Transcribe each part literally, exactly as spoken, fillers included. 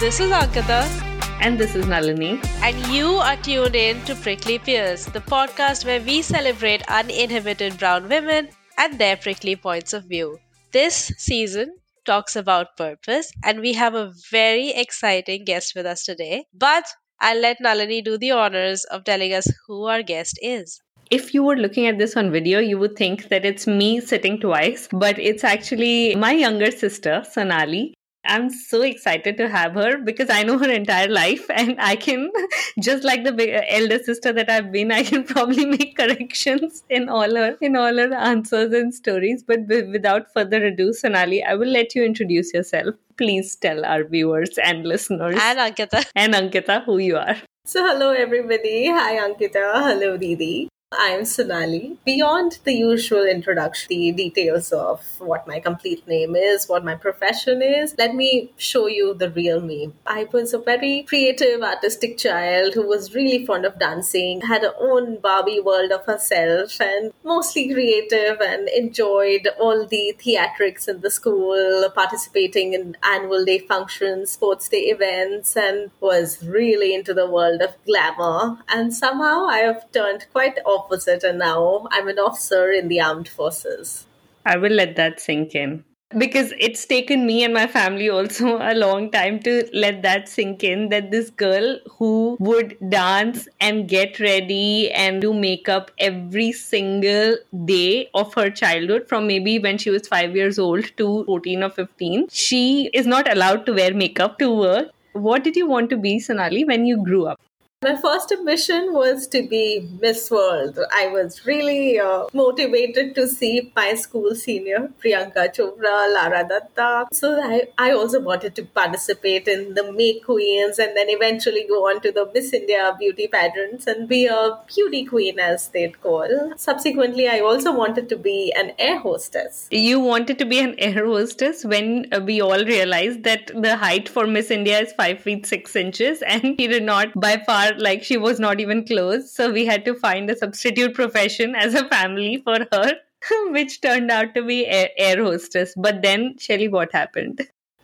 This is Ankita. And this is Nalini. And you are tuned in to Prickly Pears, the podcast where we celebrate uninhibited brown women and their prickly points of view. This season talks about purpose, and we have a very exciting guest with us today. But I'll let Nalini do the honors of telling us who our guest is. If you were looking at this on video, you would think that it's me sitting twice, but it's actually my younger sister, Sonali. I'm so excited to have her because I know her entire life and I can, just like the big, elder sister that I've been, I can probably make corrections in all her in all her answers and stories. But b- without further ado, Sonali, I will let you introduce yourself. Please tell our viewers and listeners And Ankita. and Ankita who you are. So hello everybody. Hi Ankita. Hello Didi. I'm Sonali. Beyond the usual introduction, the details of what my complete name is, what my profession is, let me show you the real me. I was a very creative, artistic child who was really fond of dancing, had her own Barbie world of herself, and mostly creative and enjoyed all the theatrics in the school, participating in annual day functions, sports day events, and was really into the world of glamour. And somehow I have turned quite opposite, and now I'm an officer in the armed forces. I will let that sink in. Because it's taken me and my family also a long time to let that sink in, that this girl who would dance and get ready and do makeup every single day of her childhood, from maybe when she was five years old to fourteen or fifteen, she is not allowed to wear makeup to work. What did you want to be, Sonali, when you grew up? My first ambition was to be Miss World. I was really uh, motivated to see my school senior, Priyanka Chopra, Lara Datta. So I, I also wanted to participate in the Make Queens and then eventually go on to the Miss India beauty pageants and be a beauty queen, as they'd call. Subsequently, I also wanted to be an air hostess. You wanted to be an air hostess when we all realized that the height for Miss India is five feet six inches and she did not by far, like she was not even close. So we had to find a substitute profession as a family for her, which turned out to be air, air hostess. But then, Shelly, what happened?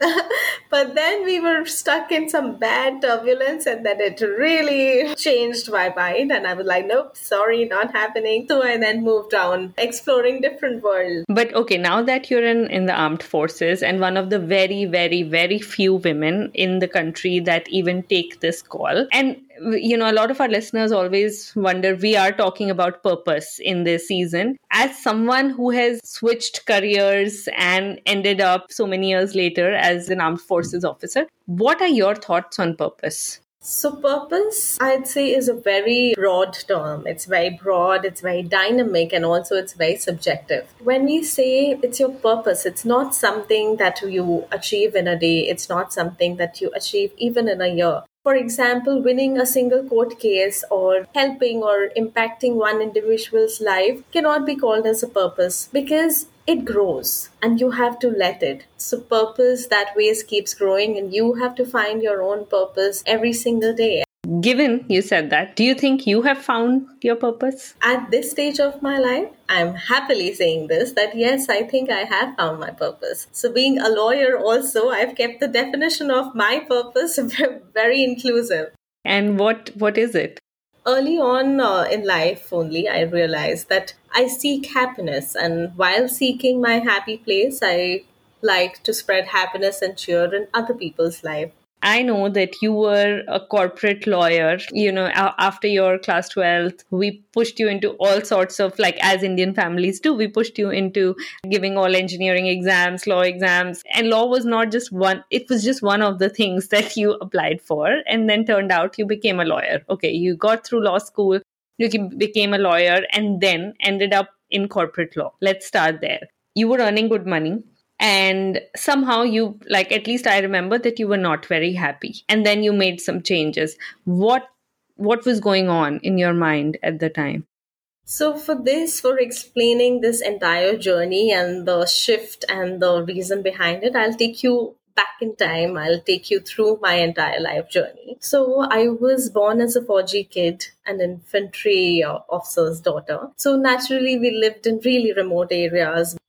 But then we were stuck in some bad turbulence, and then it really changed my mind. And I was like, nope, sorry, not happening. So I then moved on, exploring different worlds. But okay, now that you're in, in the armed forces and one of the very, very, very few women in the country that even take this call, and you know, a lot of our listeners always wonder, we are talking about purpose in this season. As someone who has switched careers and ended up so many years later as an armed forces officer, what are your thoughts on purpose? So purpose, I'd say, is a very broad term. It's very broad, it's very dynamic, and also it's very subjective. When we say it's your purpose, it's not something that you achieve in a day. It's not something that you achieve even in a year. For example, winning a single court case or helping or impacting one individual's life cannot be called as a purpose because it grows and you have to let it. So purpose that ways keeps growing and you have to find your own purpose every single day. Given you said that, do you think you have found your purpose? At this stage of my life, I'm happily saying this, that yes, I think I have found my purpose. So being a lawyer also, I've kept the definition of my purpose very inclusive. And what what is it? Early on uh, in life only, I realized that I seek happiness. And while seeking my happy place, I like to spread happiness and cheer in other people's life. I know that you were a corporate lawyer. You know, after your class twelfth, we pushed you into all sorts of, like, as Indian families do, we pushed you into giving all engineering exams, law exams. And law was not just one, it was just one of the things that you applied for. And then turned out you became a lawyer. Okay, you got through law school, you became a lawyer, and then ended up in corporate law. Let's start there. You were earning good money. And somehow you, like, at least I remember that you were not very happy. And then you made some changes. What what was going on in your mind at the time? So for this, for explaining this entire journey and the shift and the reason behind it, I'll take you back in time. I'll take you through my entire life journey. So I was born as a Fauji kid, an infantry uh, officer's daughter. So naturally, we lived in really remote areas.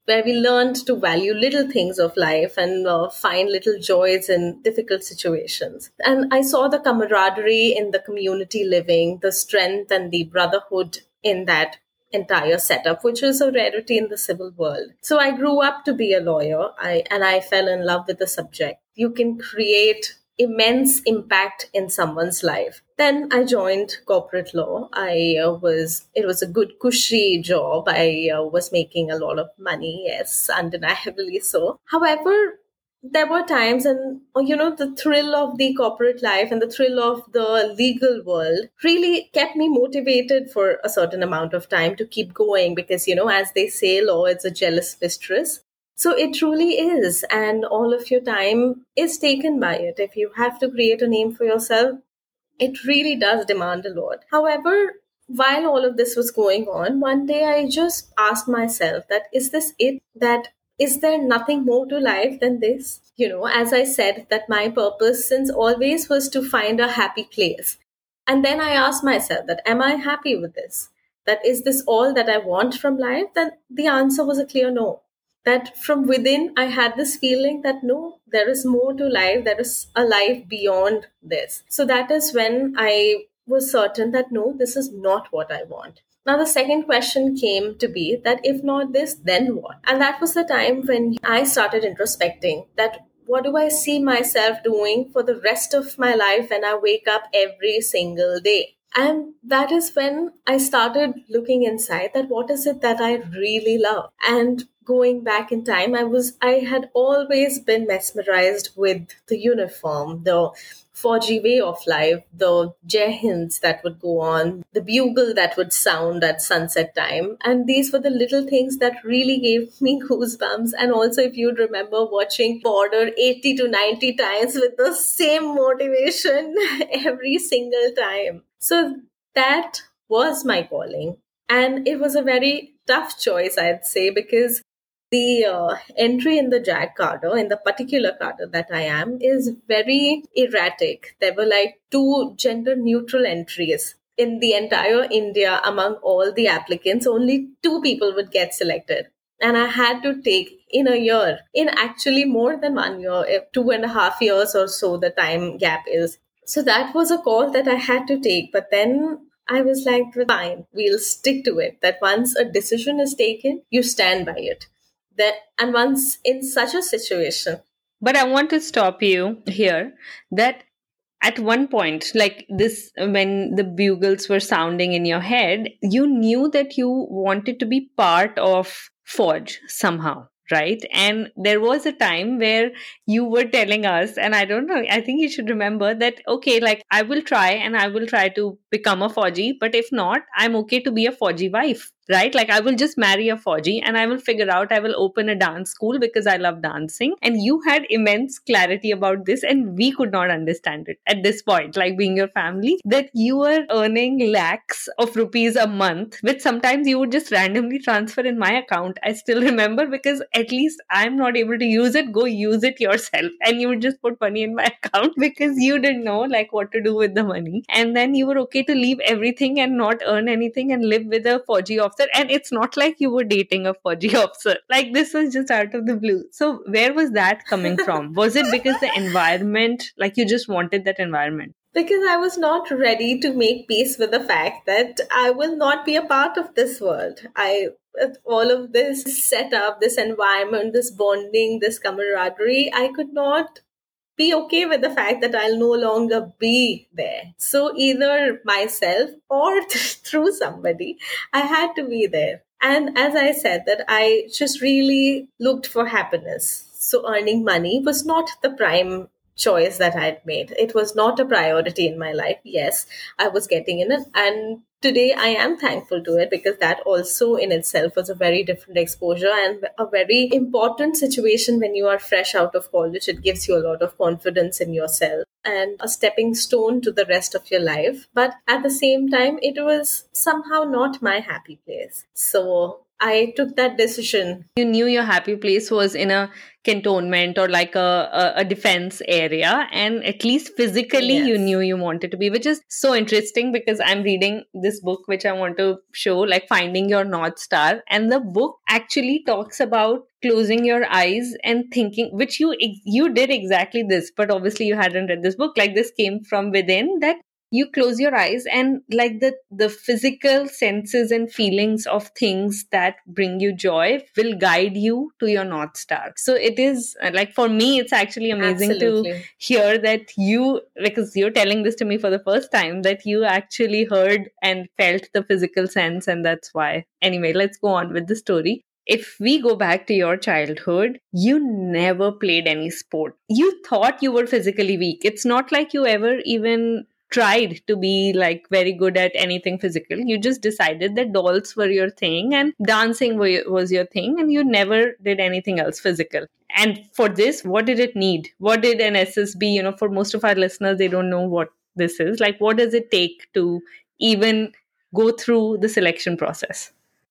where we learned to value little things of life and uh, find little joys in difficult situations. And I saw the camaraderie in the community living, the strength and the brotherhood in that entire setup, which is a rarity in the civil world. So I grew up to be a lawyer, I, and I fell in love with the subject. You can create immense impact in someone's life. Then I joined corporate law. I uh, was, it was a good cushy job. I uh, was making a lot of money, yes, undeniably so. However, there were times, and oh, you know, the thrill of the corporate life and the thrill of the legal world really kept me motivated for a certain amount of time to keep going, because, you know, as they say, law is a jealous mistress. So it truly is. And all of your time is taken by it. If you have to create a name for yourself, it really does demand a lot. However, while all of this was going on, one day I just asked myself that, is this it? That is there nothing more to life than this? You know, as I said, that my purpose since always was to find a happy place. And then I asked myself that, am I happy with this? That is this all that I want from life? Then the answer was a clear no. That from within, I had this feeling that no, there is more to life. There is a life beyond this. So that is when I was certain that no, this is not what I want. Now, the second question came to be that if not this, then what? And that was the time when I started introspecting that what do I see myself doing for the rest of my life when I wake up every single day? And that is when I started looking inside that what is it that I really love? And going back in time, I was I had always been mesmerized with the uniform, the Fauji way of life, the Jai Hinds that would go on, the bugle that would sound at sunset time. And these were the little things that really gave me goosebumps. And also, if you'd remember watching Border eighty to ninety times with the same motivation every single time. So that was my calling. And it was a very tough choice, I'd say, because the uh, entry in the JAG cadre, in the particular cadre that I am, is very erratic. There were like two gender neutral entries. In the entire India, among all the applicants, only two people would get selected. And I had to take in a year, in actually more than one year, two and a half years or so, the time gap is. So that was a call that I had to take. But then I was like, fine, we'll stick to it. That once a decision is taken, you stand by it. That, and once in such a situation. But I want to stop you here that at one point, like this, when the bugles were sounding in your head, you knew that you wanted to be part of Forge somehow, right? And there was a time where you were telling us, and I don't know, I think you should remember that, okay, like I will try and I will try to become a Fauji, but if not, I'm okay to be a Fauji wife. Right? Like I will just marry a Fauji and I will figure out, I will open a dance school because I love dancing. And you had immense clarity about this and we could not understand it at this point, like being your family, that you were earning lakhs of rupees a month, which sometimes you would just randomly transfer in my account. I still remember because at least I'm not able to use it. Go use it yourself. And you would just put money in my account because you didn't know like what to do with the money. And then you were okay to leave everything and not earn anything and live with a Fauji officer. And it's not like you were dating a Fauji officer. Like this was just out of the blue. So where was that coming from? Was it because the environment, like you just wanted that environment? Because I was not ready to make peace with the fact that I will not be a part of this world. I all of this setup, this environment, this bonding, this camaraderie, I could not be okay with the fact that I'll no longer be there. So either myself or through somebody, I had to be there. And as I said, that I just really looked for happiness. So earning money was not the prime choice that I had made. It was not a priority in my life. Yes, I was getting in it. And today I am thankful to it because that also in itself was a very different exposure and a very important situation when you are fresh out of college. It gives you a lot of confidence in yourself and a stepping stone to the rest of your life. But at the same time, it was somehow not my happy place. So I took that decision. You knew your happy place was in a cantonment or like a, a, a defense area, and at least physically you Yes. knew you wanted to be, which is so interesting because I'm reading this book which I want to show, like Finding Your North Star, and the book actually talks about closing your eyes and thinking, which you you did exactly this, but obviously you hadn't read this book. Like, this came from within, that you close your eyes and like the the physical senses and feelings of things that bring you joy will guide you to your North Star. So it is uh, like, for me it's actually amazing to Absolutely. hear that you, because you're telling this to me for the first time, that you actually heard and felt the physical sense, and that's why. Anyway, let's go on with the story. If we go back to your childhood, you never played any sport. You thought you were physically weak. It's not like you ever even tried to be like very good at anything physical. You just decided that dolls were your thing and dancing was your thing, and you never did anything else physical. And for this, what did it need? What did an S S B, you know, for most of our listeners, they don't know what this is. Like, what does it take to even go through the selection process?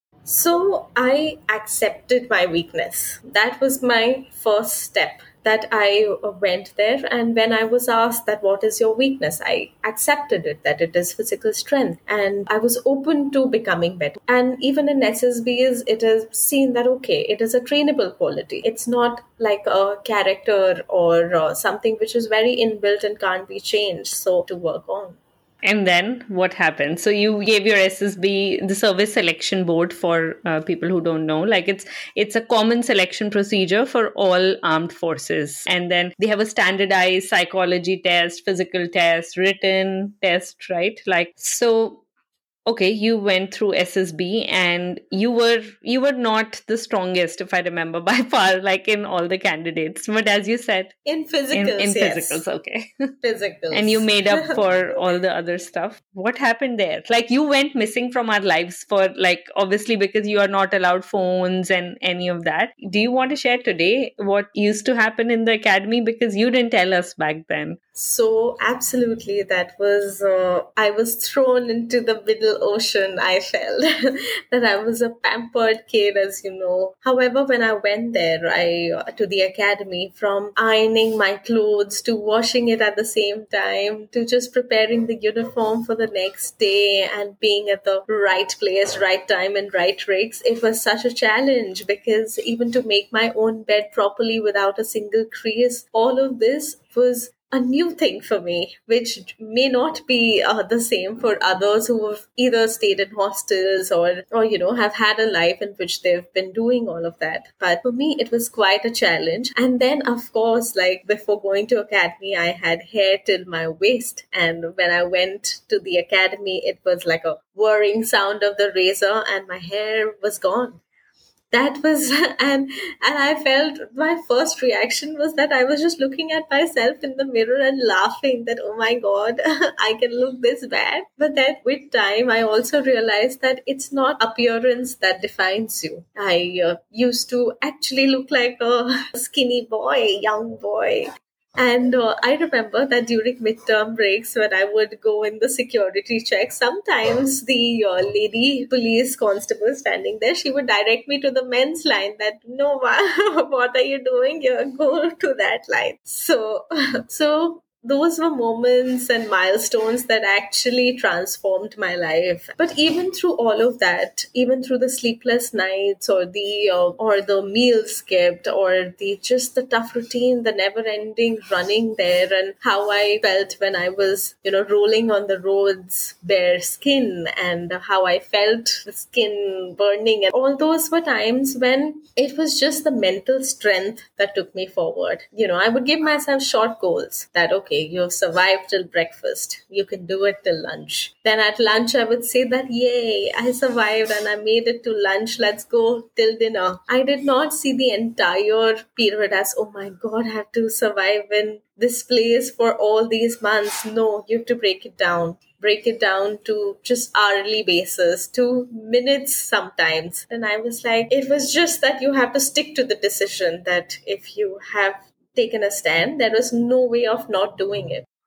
So I accepted my weakness. That was my first step, that I went there. And when I was asked that what is your weakness, I accepted it, that it is physical strength. And I was open to becoming better. And even in S S Bs, it is seen that, okay, it is a trainable quality. It's not like a character or uh, something which is very inbuilt and can't be changed. So to work on. And then what happened? So you gave your S S B, the Service Selection Board, for uh, people who don't know. Like, it's it's a common selection procedure for all armed forces. And then they have a standardized psychology test, physical test, written test, right? Like, so okay, you went through S S B and you were you were not the strongest, if I remember, by far, like in all the candidates. But as you said, in physicals, in, in yes. physicals, okay. Physicals. And you made up for all the other stuff. What happened there? Like, you went missing from our lives for, like, obviously because you are not allowed phones and any of that. Do you want to share today what used to happen in the academy? Because you didn't tell us back then. So absolutely, that was, uh, I was thrown into the middle ocean. I felt that I was a pampered kid, as you know. However, when I went there, I uh, to the academy, from ironing my clothes to washing it at the same time to just preparing the uniform for the next day and being at the right place, right time, and right rigs, it was such a challenge, because even to make my own bed properly without a single crease, all of this was a new thing for me, which may not be uh, the same for others who have either stayed in hostels or, or, you know, have had a life in which they've been doing all of that. But for me, it was quite a challenge. And then, of course, like before going to academy, I had hair till my waist. And when I went to the academy, it was like a whirring sound of the razor and my hair was gone. That was and and I felt, my first reaction was that I was just looking at myself in the mirror and laughing that, oh my god, I can look this bad. But then with time I also realized that it's not appearance that defines you. I uh, used to actually look like a skinny boy, young boy. And uh, I remember that during midterm breaks, when I would go in the security check, sometimes the uh, lady police constable standing there, she would direct me to the men's line that, no, what are you doing here? Go to that line. So, so those were moments and milestones that actually transformed my life. But even through all of that, even through the sleepless nights or the uh, or the meals skipped or the just the tough routine, the never-ending running there, and how I felt when I was, you know, rolling on the roads, bare skin, and how I felt the skin burning, and all those were times when it was just the mental strength that took me forward. You know, I would give myself short goals that, okay, you have survived till breakfast, you can do it till lunch. Then at lunch, I would say that, yay, I survived and I made it to lunch, let's go till dinner. I did not see the entire period as, oh my god, I have to survive in this place for all these months. No, you have to break it down. Break it down to just hourly basis, to minutes sometimes. And I was like, it was just that you have to stick to the decision, that if you have taken a stand, there was no way of not doing it.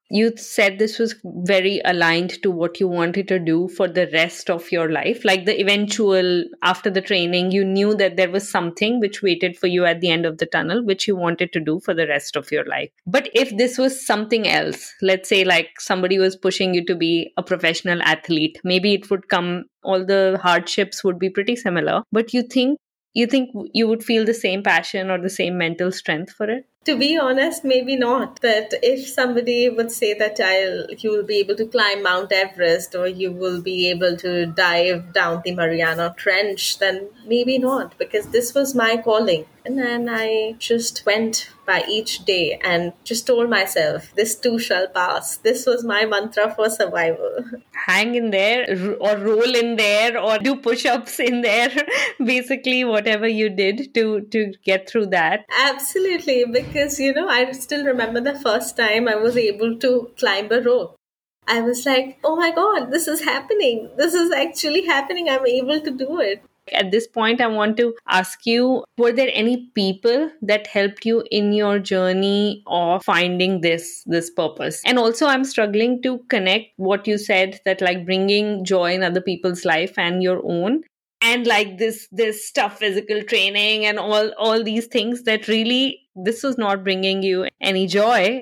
you said this was very aligned to what you wanted to do for the rest of your life. Like the eventual, after the training, you knew that there was something which waited for you at the end of the tunnel, which you wanted to do for the rest of your life. But if this was something else, let's say like somebody was pushing you to be a professional athlete, maybe it would come, all the hardships would be pretty similar. But you think, you think you would feel the same passion or the same mental strength for it? To be honest, maybe not. But if somebody would say that I'll, you will be able to climb Mount Everest or you will be able to dive down the Mariana Trench, then maybe not, because this was my calling. And then I just went by each day and just told myself, this too shall pass. This was my mantra for survival. Hang in there or roll in there or do push-ups in there. Basically, whatever you did to, to get through that. Absolutely. Because, you know, I still remember the first time I was able to climb a rope. I was like, oh my God, this is happening. This is actually happening. I'm able to do it. At this point, I want to ask you, were there any people that helped you in your journey of finding this, this purpose? And also, I'm struggling to connect what you said, that like bringing joy in other people's life and your own. And like this, this tough physical training and all, all these things that really, this was not bringing you any joy.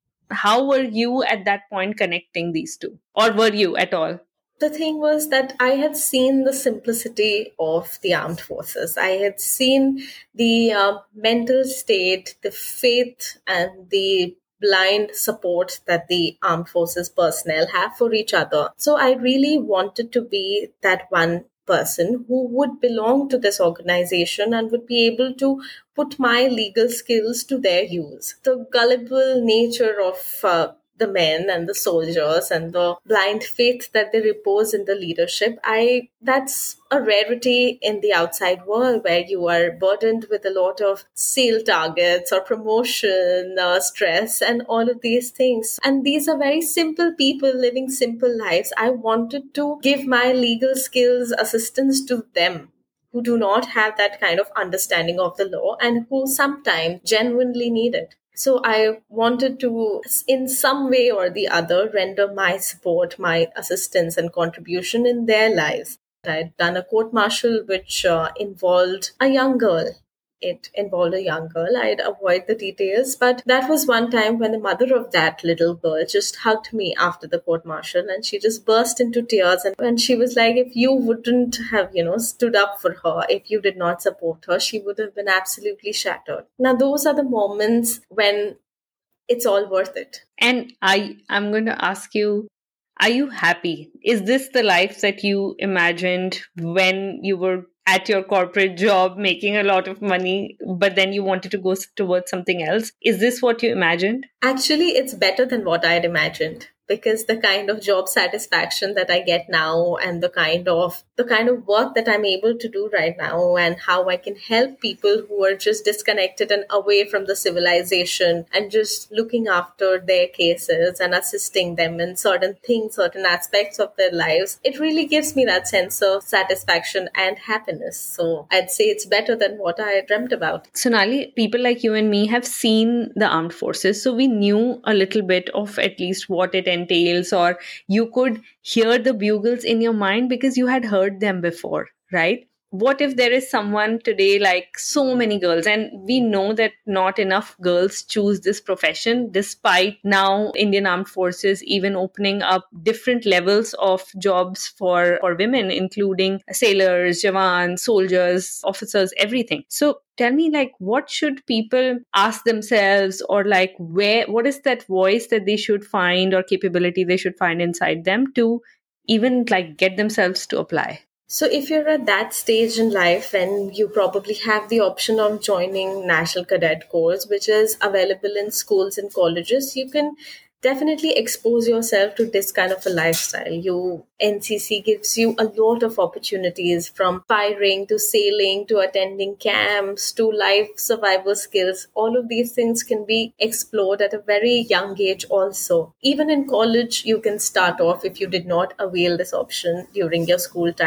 How were you at that point connecting these two? Or were you at all? The thing was that I had seen the simplicity of the armed forces. I had seen the uh, mental state, the faith, and the blind support that the armed forces personnel have for each other. So I really wanted to be that one person who would belong to this organization and would be able to put my legal skills to their use. The gullible nature of uh, the men and the soldiers and the blind faith that they repose in the leadership, I that's a rarity in the outside world, where you are burdened with a lot of sale targets or promotion uh, stress and all of these things. And these are very simple people living simple lives. I wanted to give my legal skills assistance to them who do not have that kind of understanding of the law and who sometimes genuinely need it. So I wanted to, in some way or the other, render my support, my assistance and contribution in their lives. I'd done a court martial which uh, involved a young girl. It involved a young girl. I'd avoid the details, but that was one time when the mother of that little girl just hugged me after the court martial, and she just burst into tears. And when she was like, if you wouldn't have, you know, stood up for her, if you did not support her, she would have been absolutely shattered. Now, those are the moments when it's all worth it. And I, I'm going to ask you, are you happy? Is this the life that you imagined when you were at your corporate job making a lot of money, but then you wanted to go towards something else? Is this what you imagined? Actually, it's better than what I had imagined, because the kind of job satisfaction that I get now and the kind of the kind of work that I'm able to do right now and how I can help people who are just disconnected and away from the civilization and just looking after their cases and assisting them in certain things, certain aspects of their lives, it really gives me that sense of satisfaction and happiness. So I'd say it's better than what I dreamt about. Sonali, people like you and me have seen the armed forces, so we knew a little bit of at least what it entails, or you could hear the bugles in your mind because you had heard them before, right? What if there is someone today, like so many girls, and we know that not enough girls choose this profession, despite now Indian Armed Forces even opening up different levels of jobs for, for women, including sailors, jawans, soldiers, officers, everything. So tell me, like, what should people ask themselves, or like, where, what is that voice that they should find or capability they should find inside them to even like get themselves to apply? So if you're at that stage in life when you probably have the option of joining National Cadet Corps, which is available in schools and colleges, you can definitely expose yourself to this kind of a lifestyle. You N C C gives you a lot of opportunities, from firing to sailing to attending camps to life survival skills. All of these things can be explored at a very young age also. Even in college, you can start off if you did not avail this option during your school time.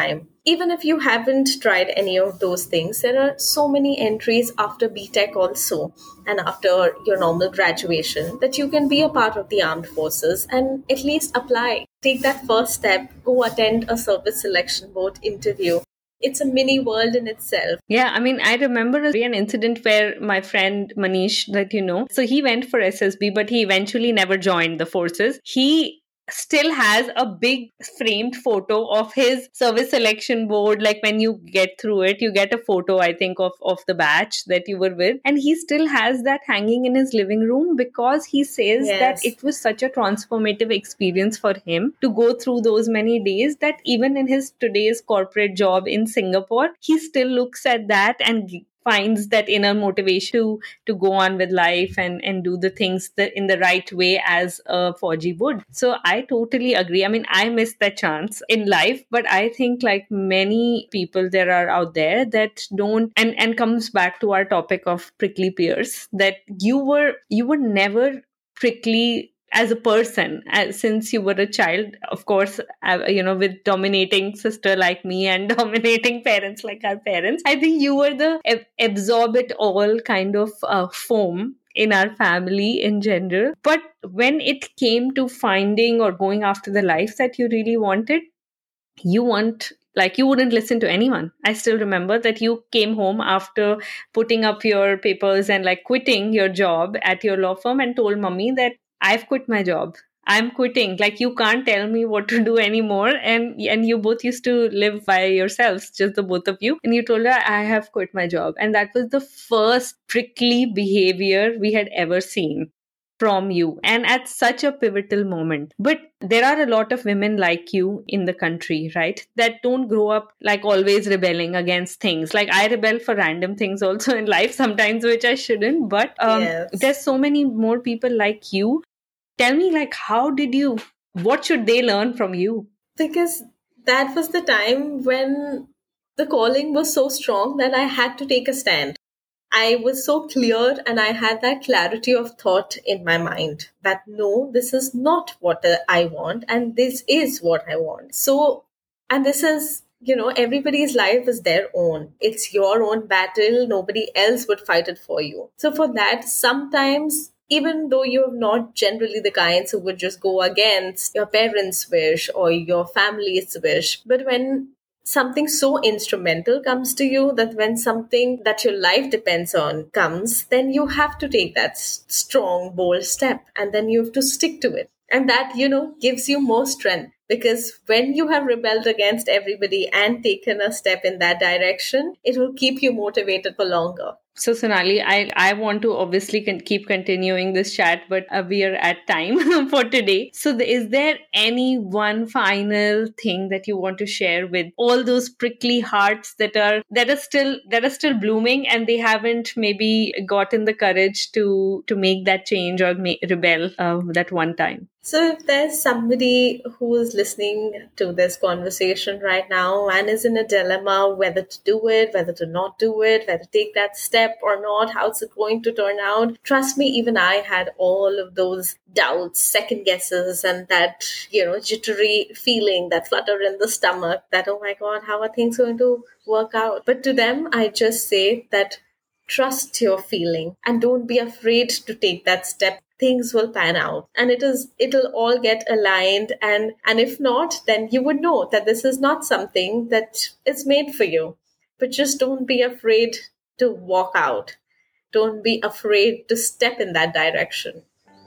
even if you haven't tried any of those things, there are so many entries after B Tech also and after your normal graduation that you can be a part of the armed forces and at least apply. Take that first step, go attend a service selection board interview. It's a mini world in itself. Yeah, I mean, I remember an incident where my friend Manish, that you know, so he went for S S B, but he eventually never joined the forces. He still has a big framed photo of his service selection board. Like when you get through it, you get a photo, I think, of, of the batch that you were with. And he still has that hanging in his living room because he says Yes. that it was such a transformative experience for him to go through those many days that even in his today's corporate job in Singapore, he still looks at that and finds that inner motivation to, to go on with life and, and do the things that in the right way as a Fauji would. So I totally agree. I mean, I missed that chance in life, but I think like many people there are out there that don't, and, and comes back to our topic of prickly pears, that you were, you were never prickly as a person, as, since you were a child, of course, uh, you know, with dominating sister like me and dominating parents like our parents, I think you were the ab- absorb it all kind of uh, foam in our family in general. But when it came to finding or going after the life that you really wanted, you want like you wouldn't listen to anyone. I still remember that you came home after putting up your papers and like quitting your job at your law firm and told mommy that I've quit my job. I'm quitting. Like you can't tell me what to do anymore. And and you both used to live by yourselves, just the both of you. And you told her, I have quit my job. And that was the first prickly behavior we had ever seen from you, and at such a pivotal moment. But there are a lot of women like you in the country, right, that don't grow up like always rebelling against things. Like I rebel for random things also in life sometimes, which I shouldn't, but um, Yes. there's so many more people like you. Tell me, like, how did you, what should they learn from you? Because that was the time when the calling was so strong that I had to take a stand. I was so clear and I had that clarity of thought in my mind that no, this is not what I want and this is what I want. So, and this is, you know, everybody's life is their own. It's your own battle. Nobody else would fight it for you. So for that, sometimes, even though you're not generally the kinds who would just go against your parents' wish or your family's wish, but when something so instrumental comes to you, that when something that your life depends on comes, then you have to take that s- strong, bold step and then you have to stick to it. And that, you know, gives you more strength, because when you have rebelled against everybody and taken a step in that direction, it will keep you motivated for longer. So Sonali, I, I want to obviously can keep continuing this chat, but uh, we are at time for today. So th- is there any one final thing that you want to share with all those prickly hearts that are that are still that are still blooming and they haven't maybe gotten the courage to to make that change or ma- rebel uh, that one time? So if there's somebody who is listening to this conversation right now and is in a dilemma whether to do it, whether to not do it, whether to take that step or not, how's it going to turn out? Trust me, even I had all of those doubts, second guesses, and that, you know, jittery feeling, that flutter in the stomach, that, oh my God, how are things going to work out? But to them, I just say that trust your feeling and don't be afraid to take that step. Things will pan out and it is it'll all get aligned, and and if not, then you would know that this is not something that is made for you. But just don't be afraid to walk out. Don't be afraid to step in that direction.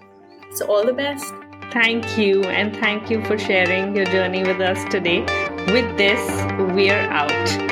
So all the best. Thank you, and thank you for sharing your journey with us today. With this, we're out.